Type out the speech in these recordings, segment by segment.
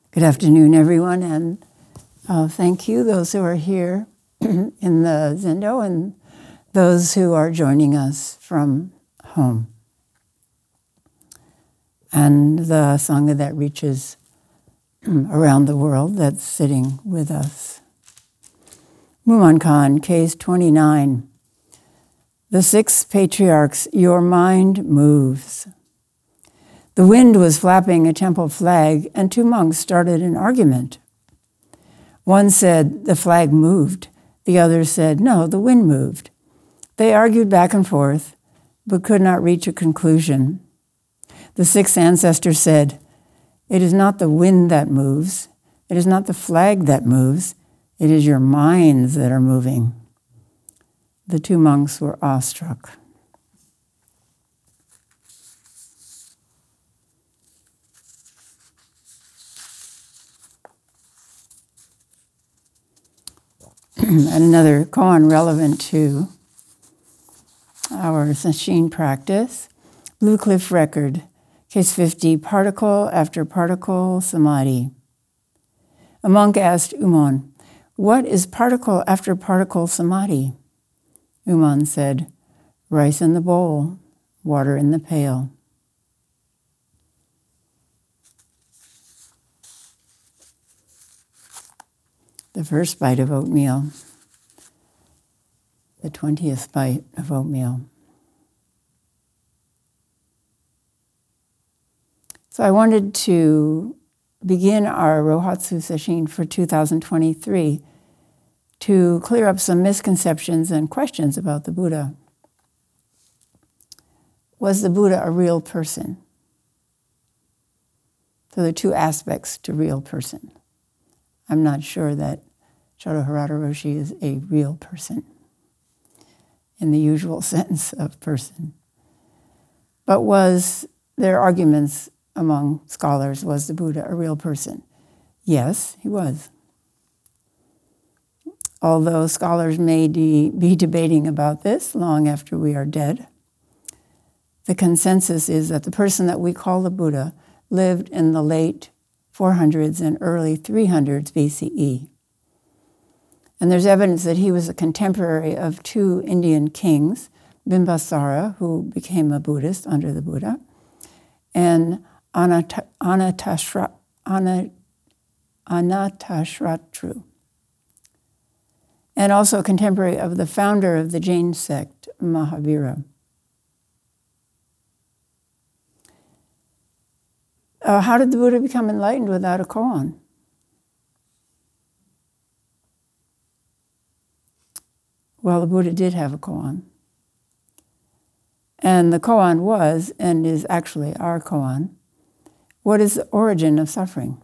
Good afternoon, everyone, and thank you, those who are here in the Zendo and those who are joining us from home. And the Sangha that reaches around the world that's sitting with us. Mumonkan, Case 29. The Six Patriarchs, Your Mind Moves. The wind was flapping a temple flag, and two monks started an argument. One said, the flag moved. The other said, no, the wind moved. They argued back and forth, but could not reach a conclusion. The sixth ancestor said, it is not the wind that moves. It is not the flag that moves. It is your minds that are moving. The two monks were awestruck. And another koan relevant to our sesshin practice, Blue Cliff Record, Case 50, Particle After Particle Samadhi. A monk asked Umon, what is particle after particle samadhi? Umon said, rice in the bowl, water in the pail. The first bite of oatmeal, the 20th bite of oatmeal. So I wanted to begin our Rohatsu Sesshin for 2023 to clear up some misconceptions and questions about the Buddha. Was the Buddha a real person? So there are two aspects to real person. I'm not sure that Shodo Harada Roshi is a real person in the usual sense of person. But was there arguments among scholars, was the Buddha a real person? Yes, he was. Although scholars may be debating about this long after we are dead, the consensus is that the person that we call the Buddha lived in the late 400s and early 300s BCE. And there's evidence that he was a contemporary of two Indian kings, Bimbasara, who became a Buddhist under the Buddha, and Anatashatru. And also a contemporary of the founder of the Jain sect, Mahavira. How did the Buddha become enlightened without a koan? Well, the Buddha did have a koan. And the koan was, and is actually our koan, what is the origin of suffering?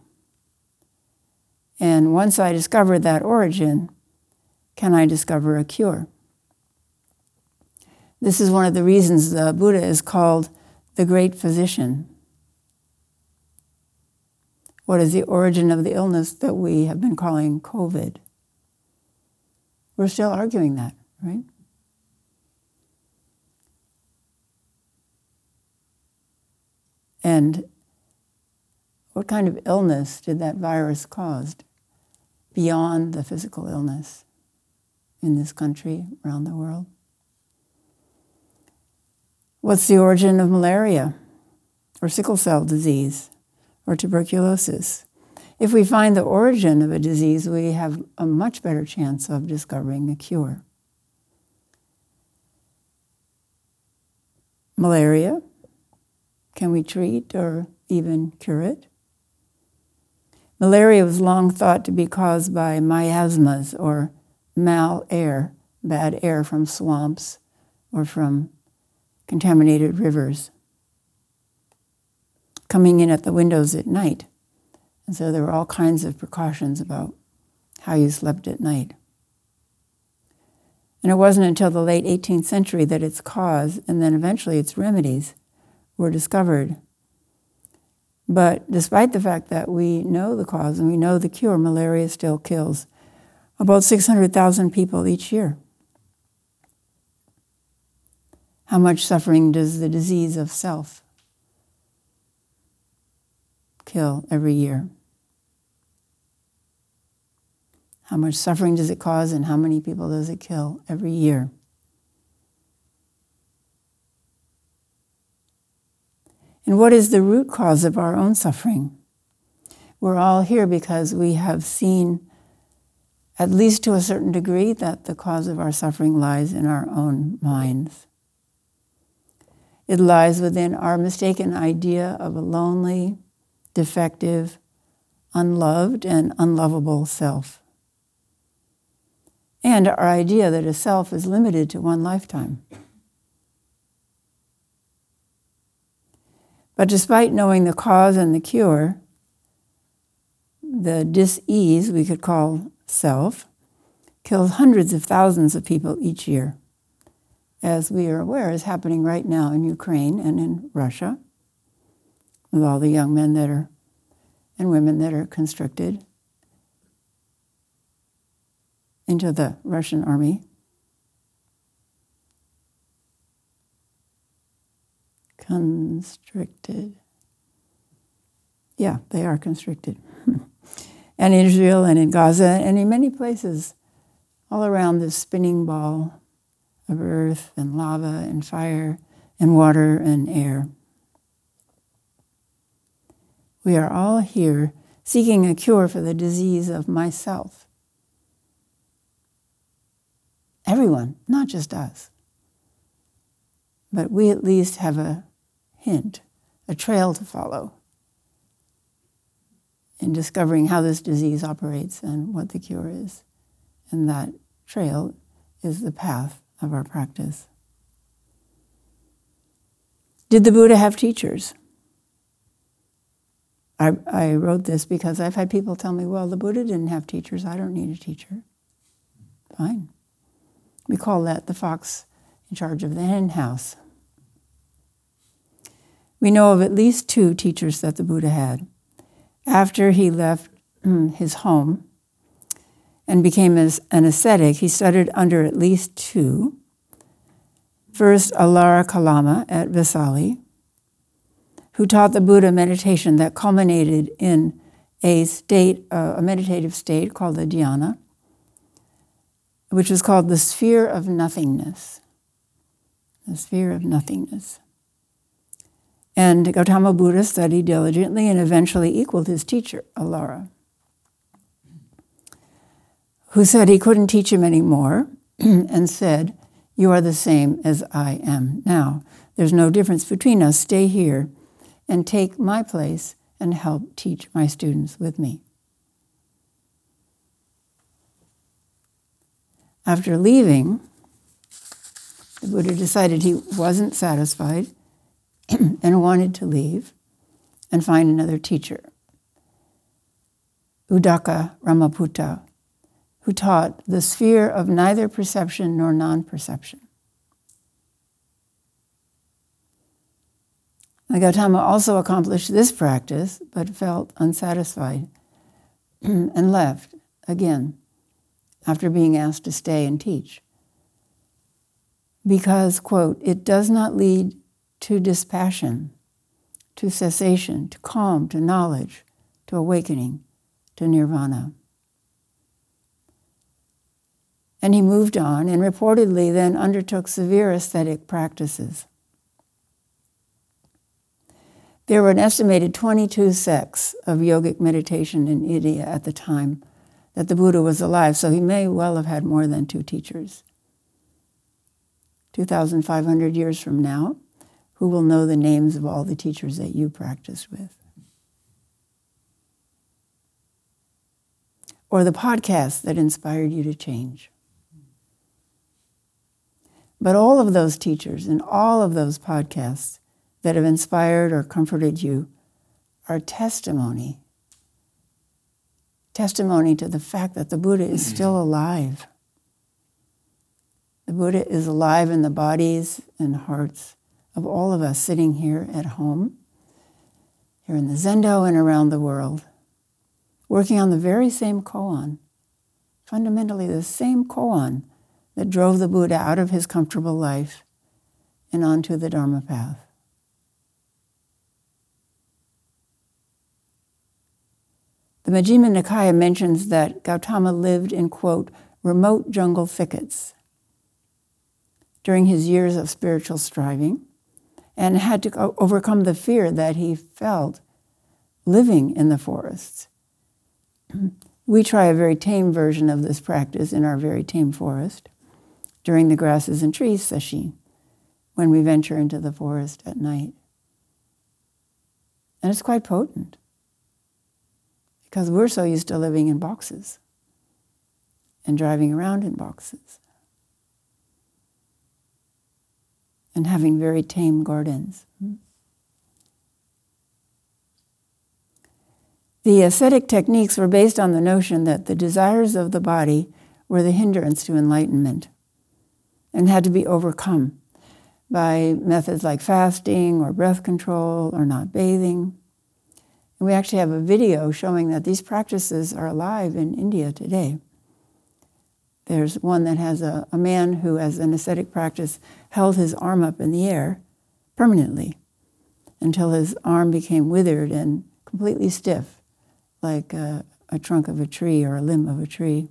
And once I discover that origin, can I discover a cure? This is one of the reasons the Buddha is called the great physician. What is the origin of the illness that we have been calling COVID? We're still arguing that, right? And what kind of illness did that virus cause beyond the physical illness in this country, around the world? What's the origin of malaria or sickle cell disease or tuberculosis? If we find the origin of a disease, we have a much better chance of discovering a cure. Malaria, can we treat or even cure it? Malaria was long thought to be caused by miasmas or mal-air, bad air from swamps or from contaminated rivers, coming in at the windows at night. And so there were all kinds of precautions about how you slept at night. And it wasn't until the late 18th century that its cause, and then eventually its remedies, were discovered. But despite the fact that we know the cause and we know the cure, malaria still kills about 600,000 people each year. How much suffering does the disease of self kill every year? How much suffering does it cause, and how many people does it kill every year? And what is the root cause of our own suffering? We're all here because we have seen, at least to a certain degree, that the cause of our suffering lies in our own minds. It lies within our mistaken idea of a lonely, defective, unloved, and unlovable self. And our idea that a self is limited to one lifetime. But despite knowing the cause and the cure, the dis-ease we could call self kills hundreds of thousands of people each year, as we are aware is happening right now in Ukraine and in Russia, with all the young men and women that are conscripted into the Russian army. Constricted. Yeah, they are constricted. And in Israel and in Gaza and in many places all around this spinning ball of earth and lava and fire and water and air. We are all here seeking a cure for the disease of myself. Everyone, not just us. But we at least have a hint, a trail to follow in discovering how this disease operates and what the cure is. And that trail is the path of our practice. Did the Buddha have teachers? I wrote this because I've had people tell me, well, the Buddha didn't have teachers. I don't need a teacher. Fine. We call that the fox in charge of the hen house. We know of at least 2 teachers that the Buddha had. After he left his home and became an ascetic, he studied under at least 2. First, Alara Kalama at Vesali, who taught the Buddha meditation that culminated in a meditative state called the dhyana, which was called the sphere of nothingness. The sphere of nothingness. And Gautama Buddha studied diligently and eventually equaled his teacher, Alara, who said he couldn't teach him anymore and said, "You are the same as I am now. There's no difference between us. Stay here and take my place and help teach my students with me." After leaving, the Buddha decided he wasn't satisfied and wanted to leave and find another teacher, Udaka Ramaputta, who taught the sphere of neither perception nor non-perception. Gautama also accomplished this practice, but felt unsatisfied and left again after being asked to stay and teach. Because, quote, "it does not lead to dispassion, to cessation, to calm, to knowledge, to awakening, to nirvana." And he moved on and reportedly then undertook severe ascetic practices. There were an estimated 22 sects of yogic meditation in India at the time that the Buddha was alive, so he may well have had more than 2 teachers. 2,500 years from now, who will know the names of all the teachers that you practiced with? Or the podcast that inspired you to change? But all of those teachers and all of those podcasts that have inspired or comforted you are testimony to the fact that the Buddha is still alive. The Buddha is alive in the bodies and hearts of all of us sitting here at home, here in the Zendo and around the world, working on the very same koan, fundamentally the same koan that drove the Buddha out of his comfortable life and onto the Dharma path. The Majjhima Nikaya mentions that Gautama lived in, quote, remote jungle thickets during his years of spiritual striving and had to overcome the fear that he felt living in the forests. We try a very tame version of this practice in our very tame forest during the grasses and trees sesshin, when we venture into the forest at night. And it's quite potent, because we're so used to living in boxes and driving around in boxes and having very tame gardens. The ascetic techniques were based on the notion that the desires of the body were the hindrance to enlightenment and had to be overcome by methods like fasting or breath control or not bathing. And we actually have a video showing that these practices are alive in India today. There's one that has a man who, as an ascetic practice, held his arm up in the air permanently until his arm became withered and completely stiff, like a trunk of a tree or a limb of a tree.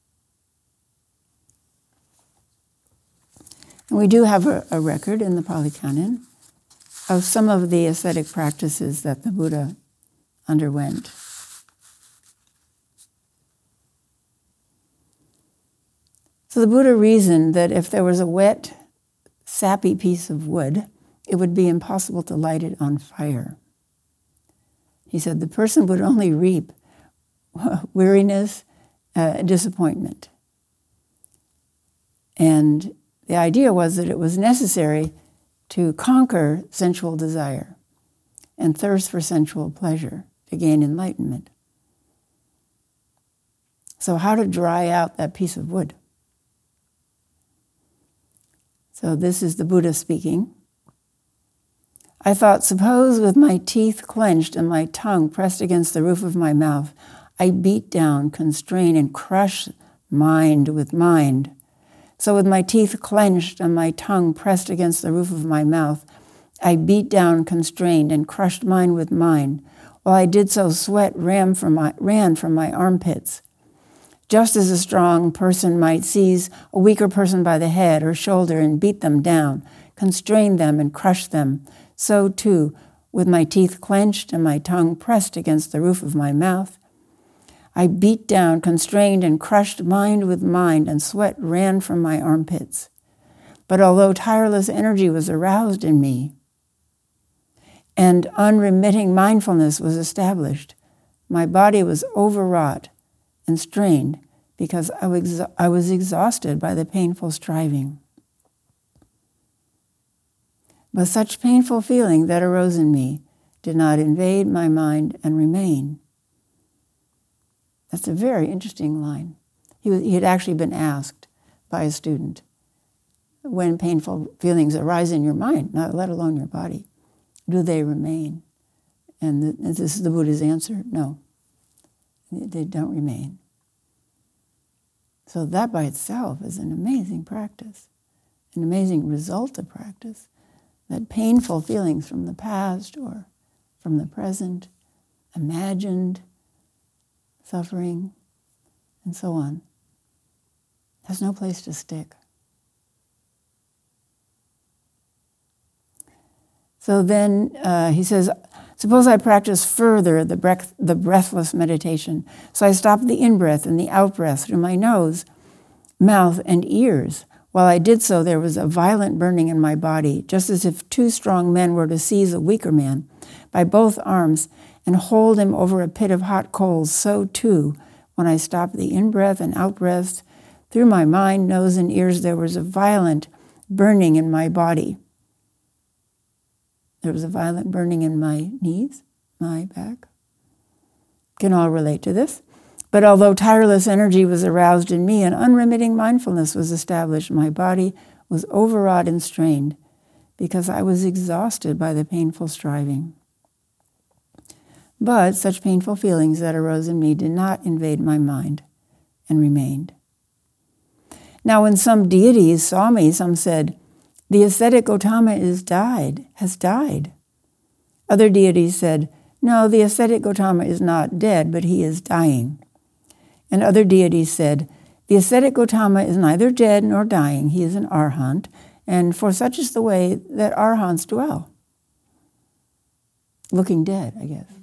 And we do have a record in the Pali Canon of some of the ascetic practices that the Buddha underwent. So the Buddha reasoned that if there was a wet, sappy piece of wood, it would be impossible to light it on fire. He said the person would only reap weariness, disappointment. And the idea was that it was necessary to conquer sensual desire and thirst for sensual pleasure to gain enlightenment. So how to dry out that piece of wood? So this is the Buddha speaking. I thought, suppose with my teeth clenched and my tongue pressed against the roof of my mouth, I beat down, constrain, and crush mind with mind. So with my teeth clenched and my tongue pressed against the roof of my mouth, I beat down, constrained, and crushed mind with mind. While I did so, sweat ran from my armpits. Just as a strong person might seize a weaker person by the head or shoulder and beat them down, constrain them and crush them, so too, with my teeth clenched and my tongue pressed against the roof of my mouth, I beat down, constrained, and crushed mind with mind, and sweat ran from my armpits. But although tireless energy was aroused in me, and unremitting mindfulness was established, my body was overwrought and strained because I was exhausted by the painful striving. But such painful feeling that arose in me did not invade my mind and remain. That's a very interesting line. He had actually been asked by a student, when painful feelings arise in your mind, not let alone your body, do they remain? And this is the Buddha's answer, no, they don't remain. So that by itself is an amazing practice, an amazing result of practice, that painful feelings from the past or from the present, imagined suffering, and so on, has no place to stick. So then he says, suppose I practice further the breathless meditation. So I stop the in-breath and the out-breath through my nose, mouth, and ears. While I did so, there was a violent burning in my body, just as if two strong men were to seize a weaker man by both arms and hold him over a pit of hot coals. So too, when I stopped the in-breath and out-breath, through my mind, nose, and ears, there was a violent burning in my body. There was a violent burning in my knees, my back. Can all relate to this. But although tireless energy was aroused in me and unremitting mindfulness was established, my body was overwrought and strained because I was exhausted by the painful striving. But such painful feelings that arose in me did not invade my mind and remained. Now when some deities saw me, some said, the ascetic Gautama has died. Other deities said, "No, the ascetic Gautama is not dead, but he is dying." And other deities said, "The ascetic Gautama is neither dead nor dying. He is an arhat, and for such is the way that arhats dwell." Looking dead, I guess.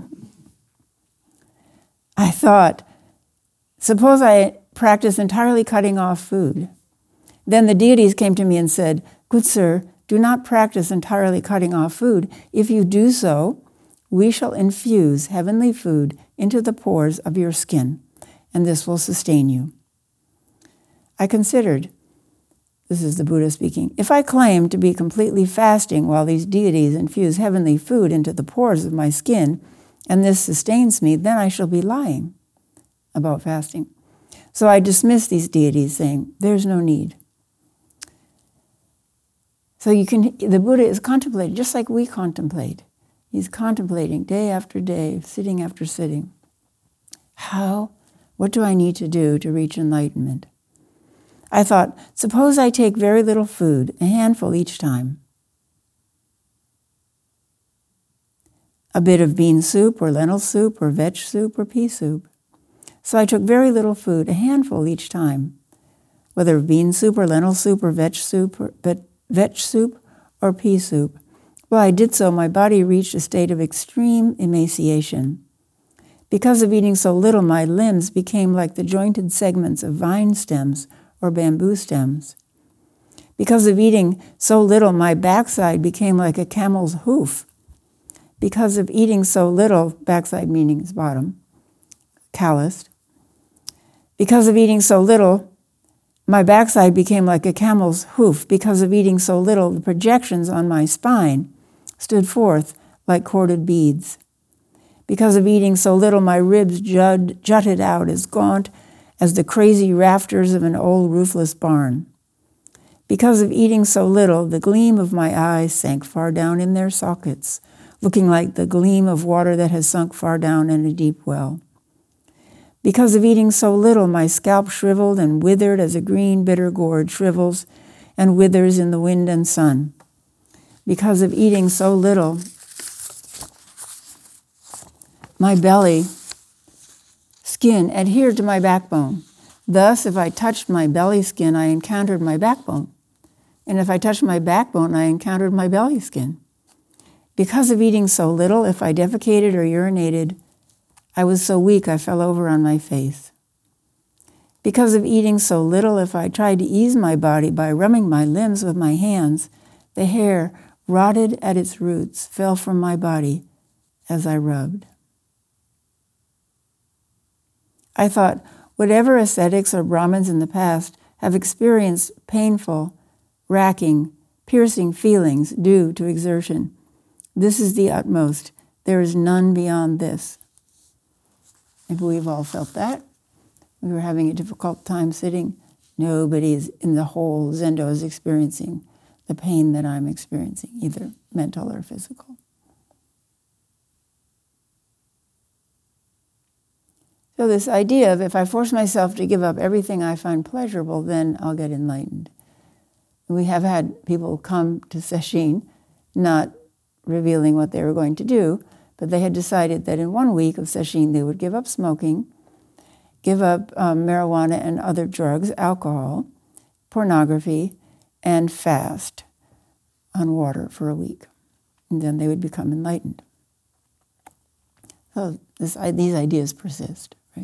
I thought, suppose I practice entirely cutting off food. Then the deities came to me and said, "Good sir, do not practice entirely cutting off food. If you do so, we shall infuse heavenly food into the pores of your skin, and this will sustain you." I considered, this is the Buddha speaking, if I claim to be completely fasting while these deities infuse heavenly food into the pores of my skin, and this sustains me, then I shall be lying about fasting. So I dismissed these deities, saying, "There's no need." So the Buddha is contemplating, just like we contemplate. He's contemplating day after day, sitting after sitting. What do I need to do to reach enlightenment? I thought, suppose I take very little food, a handful each time. A bit of bean soup or lentil soup or veg soup or pea soup. So I took very little food, a handful each time, whether bean soup or lentil soup or veg soup or pea soup. While I did so, my body reached a state of extreme emaciation. Because of eating so little, my limbs became like the jointed segments of vine stems or bamboo stems. Because of eating so little, my backside became like a camel's hoof. Because of eating so little, backside meaning his bottom, calloused. Because of eating so little, my backside became like a camel's hoof. Because of eating so little, the projections on my spine stood forth like corded beads. Because of eating so little, my ribs jutted out as gaunt as the crazy rafters of an old roofless barn. Because of eating so little, the gleam of my eyes sank far down in their sockets, looking like the gleam of water that has sunk far down in a deep well. Because of eating so little, my scalp shriveled and withered as a green bitter gourd shrivels and withers in the wind and sun. Because of eating so little, my belly skin adhered to my backbone. Thus, if I touched my belly skin, I encountered my backbone. And if I touched my backbone, I encountered my belly skin. Because of eating so little, if I defecated or urinated, I was so weak I fell over on my face. Because of eating so little, if I tried to ease my body by rubbing my limbs with my hands, the hair, rotted at its roots, fell from my body as I rubbed. I thought, whatever ascetics or Brahmins in the past have experienced painful, racking, piercing feelings due to exertion, this is the utmost. There is none beyond this. Maybe we've all felt that. We were having a difficult time sitting. Nobody in the whole Zendo is experiencing the pain that I'm experiencing, either mental or physical. So this idea of if I force myself to give up everything I find pleasurable, then I'll get enlightened. We have had people come to Sesshin not revealing what they were going to do, but they had decided that in 1 week of Sesshin they would give up smoking, give up marijuana and other drugs, alcohol, pornography, and fast on water for a week. And then they would become enlightened. So these ideas persist, right?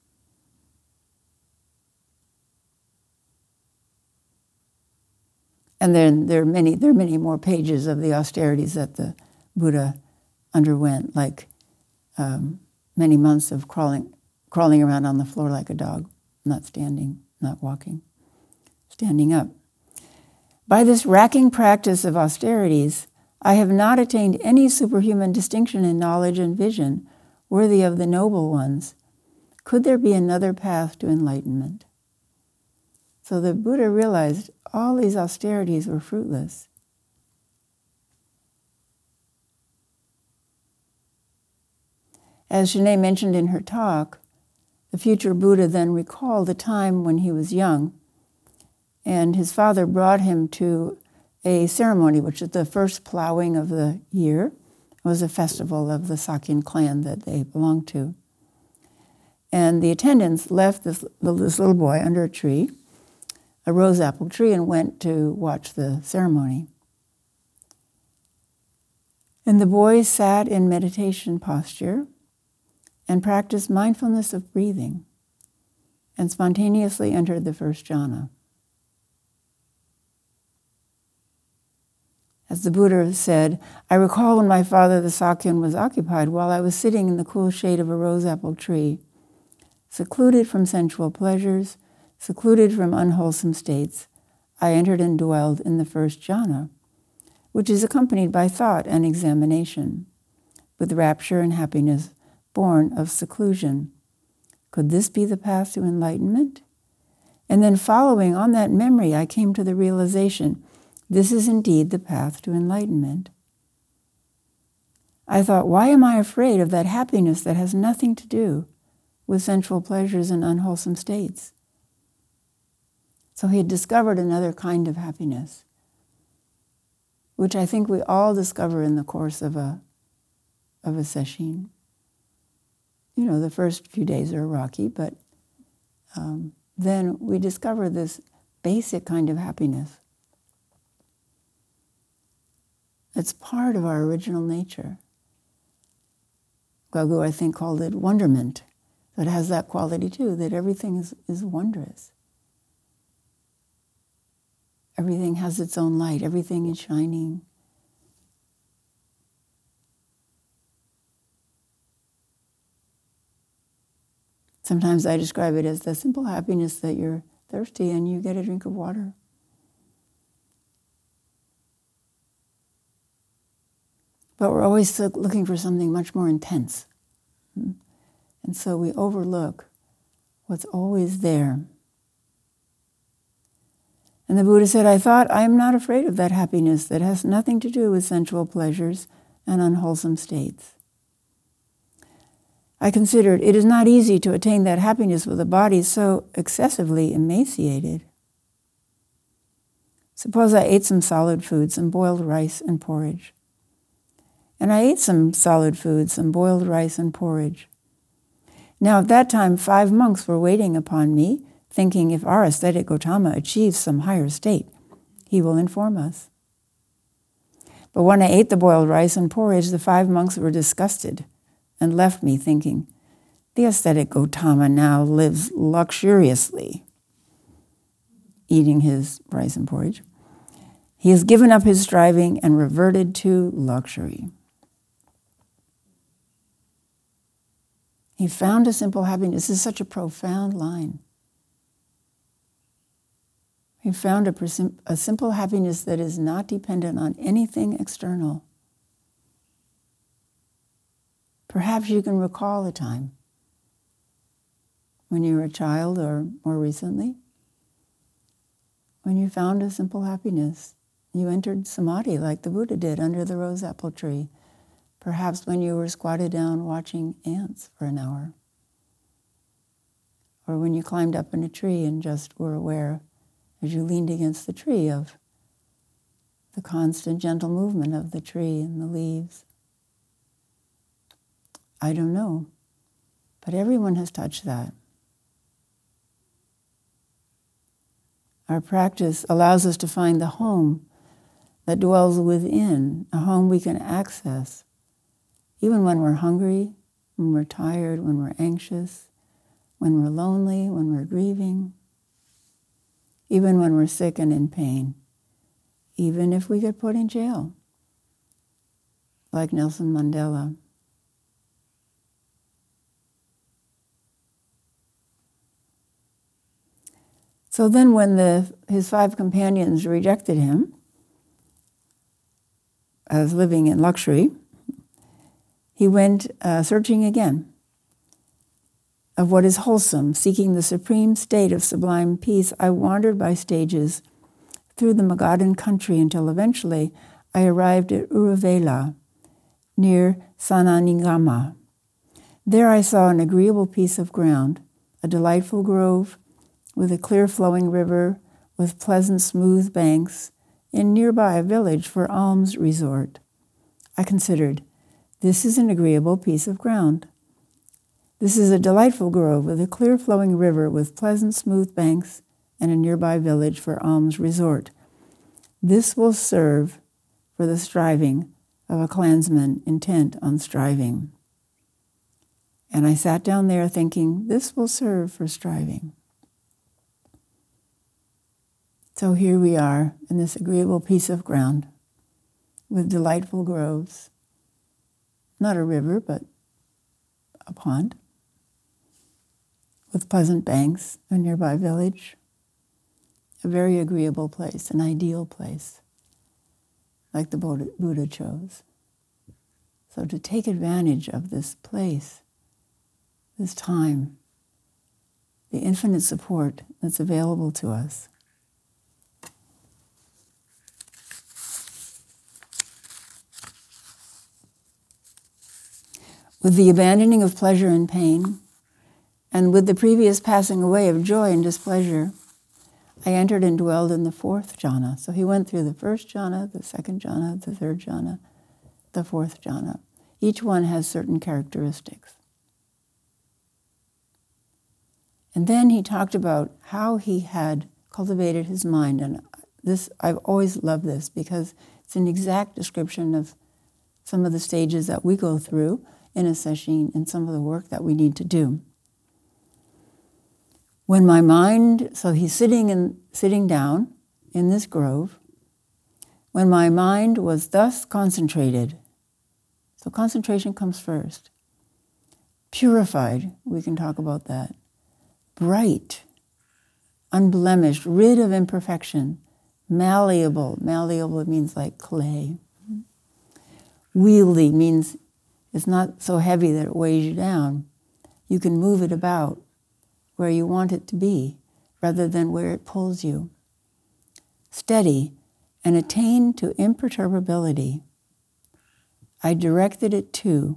And then there are many more pages of the austerities that the Buddha underwent, like many months of crawling around on the floor like a dog, not standing, not walking, standing up. By this racking practice of austerities, I have not attained any superhuman distinction in knowledge and vision worthy of the noble ones. Could there be another path to enlightenment? So the Buddha realized all these austerities were fruitless. As Shanae mentioned in her talk, the future Buddha then recalled a time when he was young, and his father brought him to a ceremony, which is the first plowing of the year, It was a festival of the Sakyan clan that they belonged to. And the attendants left this little boy under a tree, a rose apple tree, and went to watch the ceremony. And the boy sat in meditation posture and practiced mindfulness of breathing and spontaneously entered the first jhana. As the Buddha said, I recall when my father, the Sakyan, was occupied while I was sitting in the cool shade of a rose apple tree, secluded from sensual pleasures, secluded from unwholesome states, I entered and dwelled in the first jhana, which is accompanied by thought and examination, with rapture and happiness born of seclusion. Could this be the path to enlightenment? And then following on that memory, I came to the realization, this is indeed the path to enlightenment. I thought, why am I afraid of that happiness that has nothing to do with sensual pleasures and unwholesome states? So he had discovered another kind of happiness, which I think we all discover in the course of a sesshin. You know, the first few days are rocky, but then we discover this basic kind of happiness. It's part of our original nature. Gagu, I think, called it wonderment. It has that quality too, that everything is wondrous. Everything has its own light. Everything is shining. Sometimes I describe it as the simple happiness that you're thirsty and you get a drink of water. But we're always looking for something much more intense. And so we overlook what's always there. And the Buddha said, I thought, I am not afraid of that happiness that has nothing to do with sensual pleasures and unwholesome states. I considered it is not easy to attain that happiness with a body so excessively emaciated. Suppose I ate some solid food, some boiled rice and porridge. And I ate some solid food, some boiled rice and porridge. Now at that time, 5 monks were waiting upon me, thinking if our ascetic Gautama achieves some higher state, he will inform us. But when I ate the boiled rice and porridge, the 5 monks were disgusted and left me thinking, the ascetic Gautama now lives luxuriously, eating his rice and porridge. He has given up his striving and reverted to luxury. He found a simple happiness. This is such a profound line. He found a simple happiness that is not dependent on anything external. Perhaps you can recall a time when you were a child or more recently, when you found a simple happiness. You entered samadhi like the Buddha did under the rose apple tree. Perhaps when you were squatted down watching ants for an hour. Or when you climbed up in a tree and just were aware as you leaned against the tree of the constant gentle movement of the tree and the leaves. I don't know, but everyone has touched that. Our practice allows us to find the home that dwells within, a home we can access, even when we're hungry, when we're tired, when we're anxious, when we're lonely, when we're grieving, even when we're sick and in pain, even if we get put in jail, like Nelson Mandela. So then when his 5 companions rejected him as living in luxury, he went searching again of what is wholesome, seeking the supreme state of sublime peace. I wandered by stages through the Magadhan country until eventually I arrived at Uruvela, near Sananingama. There I saw an agreeable piece of ground, a delightful grove with a clear flowing river with pleasant smooth banks, and nearby a village for alms resort. I considered, This is an agreeable piece of ground. This is a delightful grove with a clear flowing river with pleasant smooth banks and a nearby village for alms resort. This will serve for the striving of a clansman intent on striving. And I sat down there thinking, this will serve for striving. So here we are in this agreeable piece of ground with delightful groves. Not a river, but a pond. With pleasant banks, a nearby village. A very agreeable place, an ideal place, like the Buddha chose. So to take advantage of this place, this time, the infinite support that's available to us. With the abandoning of pleasure and pain, and with the previous passing away of joy and displeasure, I entered and dwelled in the fourth jhana. So he went through the first jhana, the second jhana, the third jhana, the fourth jhana. Each one has certain characteristics. And then he talked about how he had cultivated his mind. And this, I've always loved this because it's an exact description of some of the stages that we go through in a sesshin and some of the work that we need to do. When my mind, so he's sitting down in this grove, when my mind was thus concentrated, so concentration comes first, purified, we can talk about that, bright, unblemished, rid of imperfection, malleable means like clay, wieldy means it's not so heavy that it weighs you down. You can move it about where you want it to be, rather than where it pulls you. Steady and attain to imperturbability. I directed it to.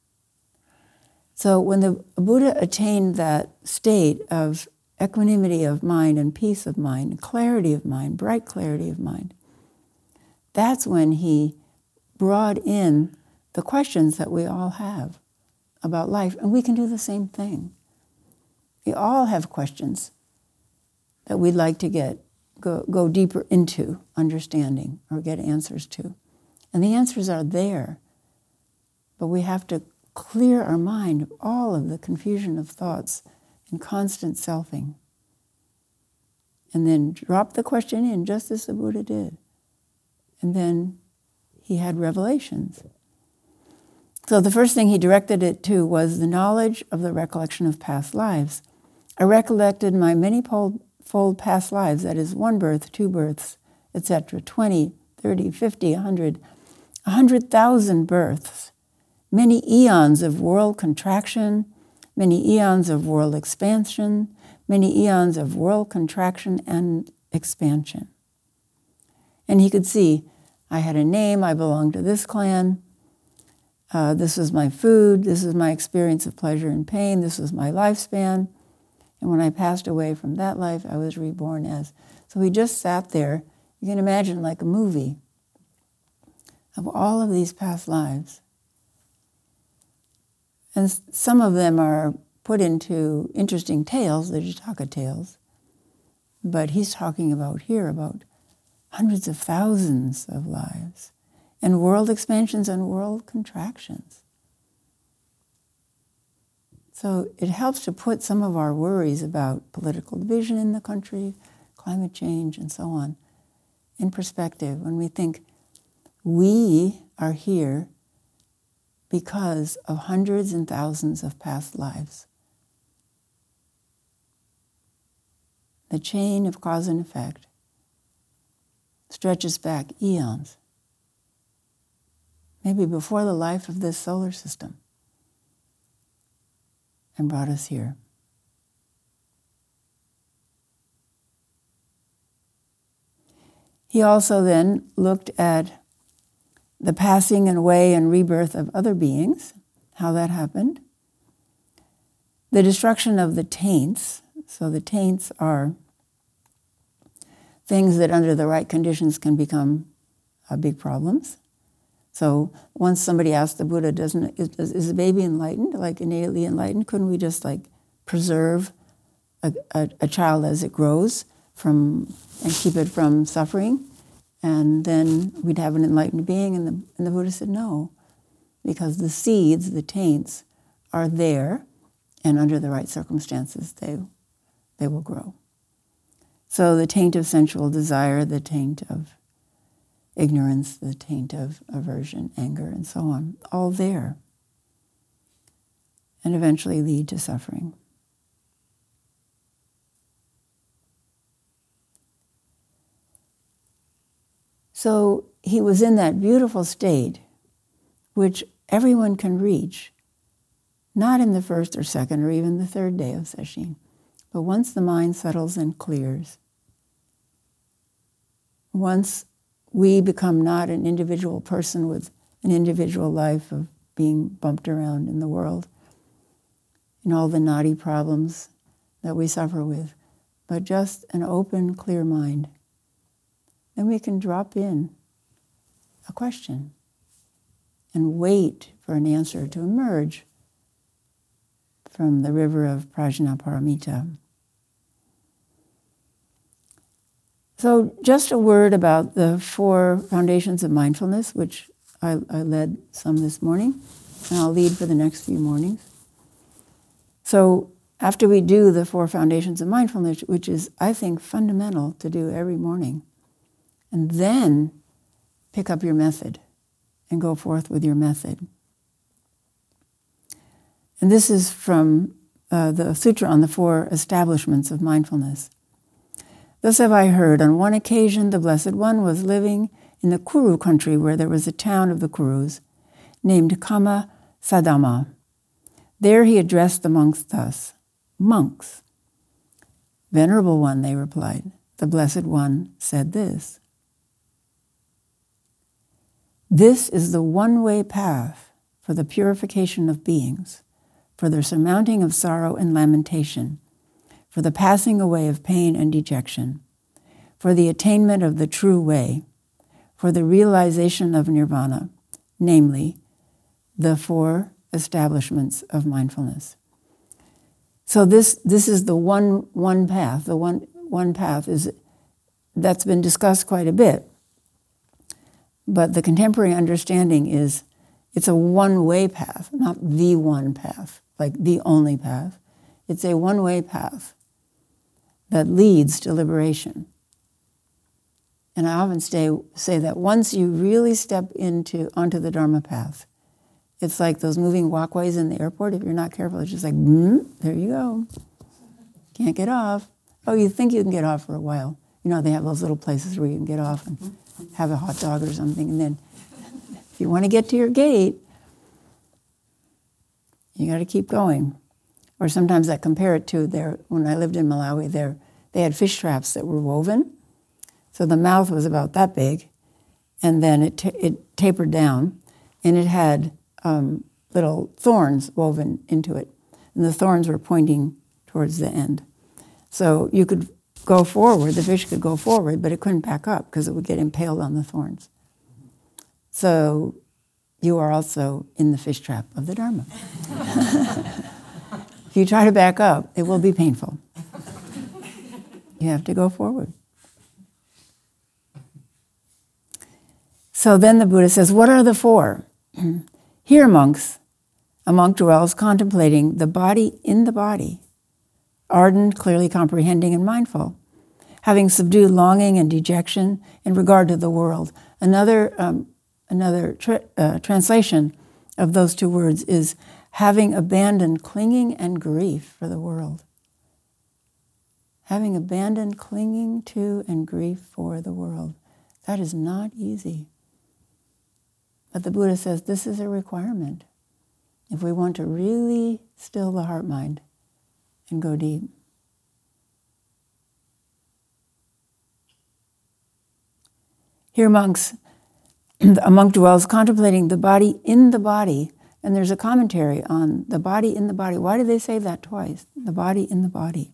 So when the Buddha attained that state of equanimity of mind and peace of mind, clarity of mind, bright clarity of mind, that's when he brought in the questions that we all have about life, and we can do the same thing. We all have questions that we'd like to go deeper into understanding or get answers to. And the answers are there, but we have to clear our mind of all of the confusion of thoughts and constant selfing. And then drop the question in, just as the Buddha did. And then he had revelations. So the first thing he directed it to was the knowledge of the recollection of past lives. I recollected my many-fold past lives, that is 1 birth, 2 births, etc., 20, 30, 50, 100, 100,000 births, many eons of world contraction, many eons of world expansion, many eons of world contraction and expansion. And he could see, I had a name, I belonged to this clan, this was my food, this is my experience of pleasure and pain, this was my lifespan. And when I passed away from that life, I was reborn as. So he just sat there, you can imagine like a movie of all of these past lives. And some of them are put into interesting tales, the Jataka tales. But he's talking about here about hundreds of thousands of lives and world expansions and world contractions. So it helps to put some of our worries about political division in the country, climate change, and so on, in perspective when we think we are here because of hundreds and thousands of past lives. The chain of cause and effect stretches back eons, maybe before the life of this solar system, and brought us here. He also then looked at the passing and away and rebirth of other beings, how that happened. The destruction of the taints. So the taints are things that under the right conditions can become big problems. So once somebody asked the Buddha, is the baby enlightened, like innately enlightened? Couldn't we just like preserve a child as it grows and keep it from suffering? And then we'd have an enlightened being. And the Buddha said no, because the seeds, the taints, are there, and under the right circumstances, they will grow. So the taint of sensual desire, the taint of ignorance, the taint of aversion, anger, and so on, all there, and eventually lead to suffering. So he was in that beautiful state, which everyone can reach, not in the first or second or even the third day of sesshin, but once the mind settles and clears, once we become not an individual person with an individual life of being bumped around in the world, and all the knotty problems that we suffer with, but just an open, clear mind, then we can drop in a question and wait for an answer to emerge from the river of Prajnaparamita. So just a word about the 4 foundations of mindfulness, which I led some this morning, and I'll lead for the next few mornings. So after we do the 4 foundations of mindfulness, which is, I think, fundamental to do every morning, and then pick up your method and go forth with your method. And this is from the Sutra on the 4 establishments of mindfulness. Thus have I heard, on one occasion the Blessed One was living in the Kuru country where there was a town of the Kurus named Kama Sadama. There he addressed the monks thus, "Monks." "Venerable One," they replied, "the Blessed One said this. This is the one-way path for the purification of beings, for the surmounting of sorrow and lamentation, for the passing away of pain and dejection, for the attainment of the true way, for the realization of nirvana, namely, the 4 establishments of mindfulness." So this is the one path. The one path that's been discussed quite a bit. But the contemporary understanding is it's a one-way path, not the one path, like the only path. It's a one-way path that leads to liberation. And I often say that once you really step onto the Dharma path, it's like those moving walkways in the airport. If you're not careful, it's just like, there you go. Can't get off. Oh, you think you can get off for a while. You know, they have those little places where you can get off and have a hot dog or something. And then if you want to get to your gate, you got to keep going. Or sometimes I compare it to when I lived in Malawi, they had fish traps that were woven. So the mouth was about that big, and then it tapered down, and it had little thorns woven into it. And the thorns were pointing towards the end. So you could go forward, the fish could go forward, but it couldn't back up because it would get impaled on the thorns. So you are also in the fish trap of the Dharma. If you try to back up, it will be painful. You have to go forward. So then the Buddha says, what are the 4? Here, monks, a monk dwells contemplating the body in the body, ardent, clearly comprehending, and mindful, having subdued longing and dejection in regard to the world. Another translation of those 2 words is having abandoned clinging and grief for the world. Having abandoned clinging to and grief for the world. That is not easy. But the Buddha says this is a requirement if we want to really still the heart mind and go deep. Here, monks, a monk dwells contemplating the body in the body, and there's a commentary on the body in the body. Why do they say that twice? The body in the body.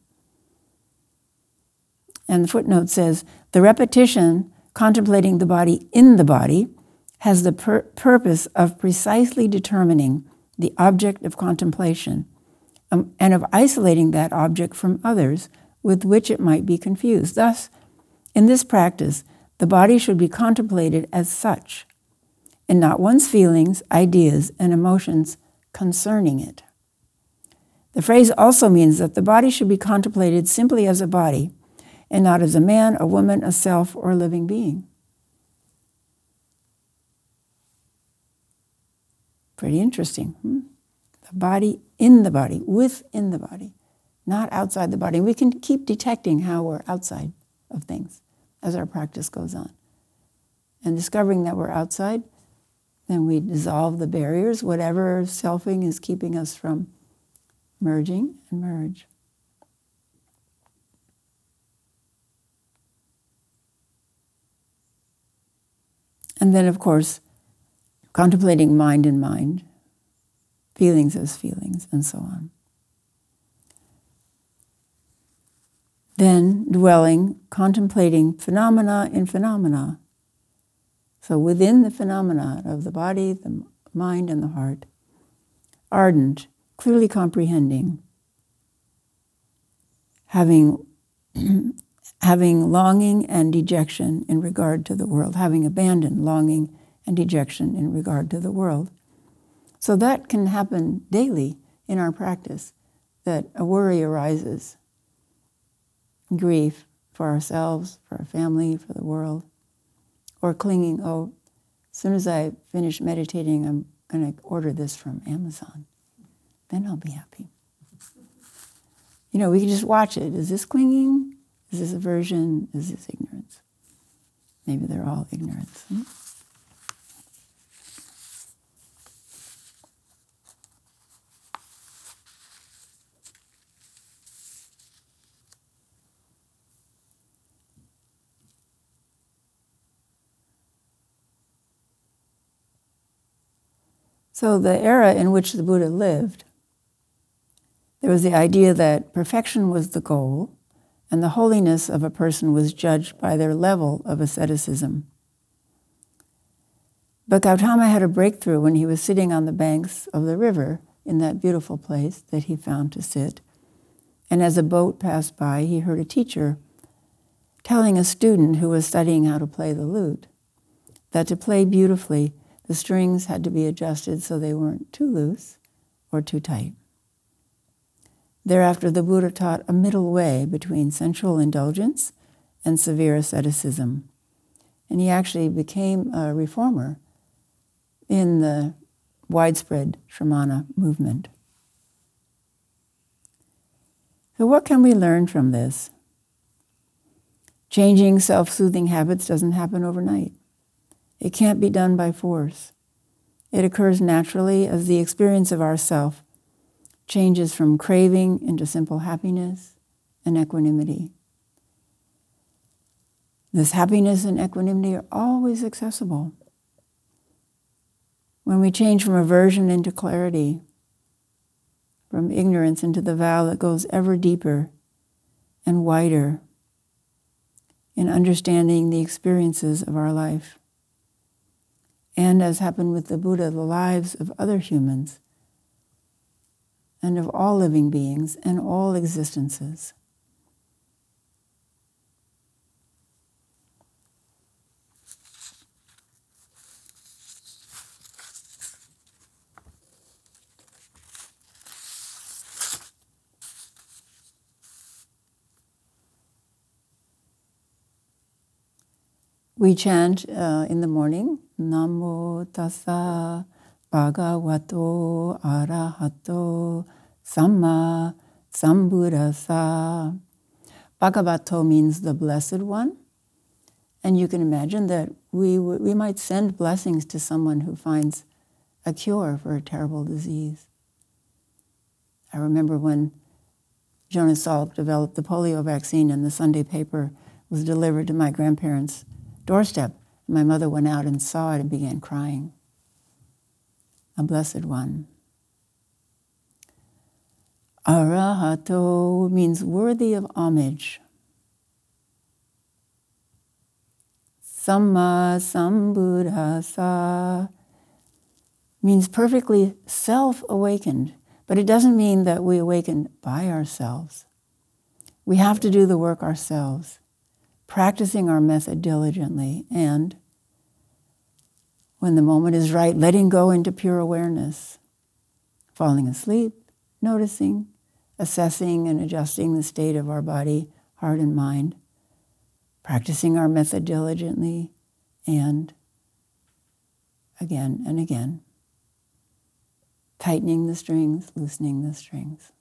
And the footnote says, the repetition contemplating the body in the body has the purpose of precisely determining the object of contemplation and of isolating that object from others with which it might be confused. Thus, in this practice, the body should be contemplated as such, and not one's feelings, ideas, and emotions concerning it. The phrase also means that the body should be contemplated simply as a body, and not as a man, a woman, a self, or a living being. Pretty interesting. The body in the body, within the body, not outside the body. We can keep detecting how we're outside of things as our practice goes on. And discovering that we're outside, then we dissolve the barriers, whatever selfing is keeping us from merging, and merge. And then, of course, contemplating mind in mind, feelings as feelings, and so on. Then dwelling, contemplating phenomena in phenomena. So within the phenomena of the body, the mind, and the heart, ardent, clearly comprehending, having longing and dejection in regard to the world, having abandoned longing and dejection in regard to the world. So that can happen daily in our practice, that a worry arises, grief for ourselves, for our family, for the world, or clinging, oh, as soon as I finish meditating, I'm going to order this from Amazon. Then I'll be happy. We can just watch it. Is this clinging? Is this aversion? Is this ignorance? Maybe they're all ignorance. So the era in which the Buddha lived, there was the idea that perfection was the goal, and the holiness of a person was judged by their level of asceticism. But Gautama had a breakthrough when he was sitting on the banks of the river in that beautiful place that he found to sit. And as a boat passed by, he heard a teacher telling a student who was studying how to play the lute that to play beautifully, the strings had to be adjusted so they weren't too loose or too tight. Thereafter, the Buddha taught a middle way between sensual indulgence and severe asceticism. And he actually became a reformer in the widespread Shramana movement. So what can we learn from this? Changing self-soothing habits doesn't happen overnight. It can't be done by force. It occurs naturally as the experience of ourself changes from craving into simple happiness and equanimity. This happiness and equanimity are always accessible. When we change from aversion into clarity, from ignorance into the vow that goes ever deeper and wider in understanding the experiences of our life, and as happened with the Buddha, the lives of other humans, and of all living beings and all existences. We chant in the morning, Namo Tassa Bhagavato Arahato Samma Sambuddhassa. Bhagavato means the Blessed One. And you can imagine that we might send blessings to someone who finds a cure for a terrible disease. I remember when Jonas Salk developed the polio vaccine and the Sunday paper was delivered to my grandparents' doorstep. And my mother went out and saw it and began crying. A Blessed One. Arahato means worthy of homage. Samma Sambuddhasa means perfectly self-awakened, but it doesn't mean that we awaken by ourselves. We have to do the work ourselves, practicing our method diligently, and when the moment is right, letting go into pure awareness, falling asleep, noticing, assessing and adjusting the state of our body, heart, and mind, practicing our method diligently, and again and again, tightening the strings, loosening the strings.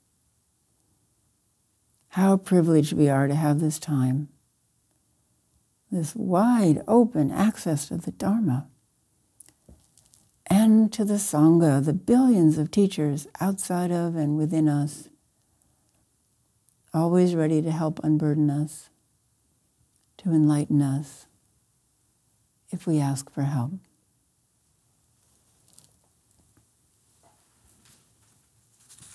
How privileged we are to have this time, this wide open access to the Dharma and to the Sangha, the billions of teachers outside of and within us, always ready to help unburden us, to enlighten us if we ask for help.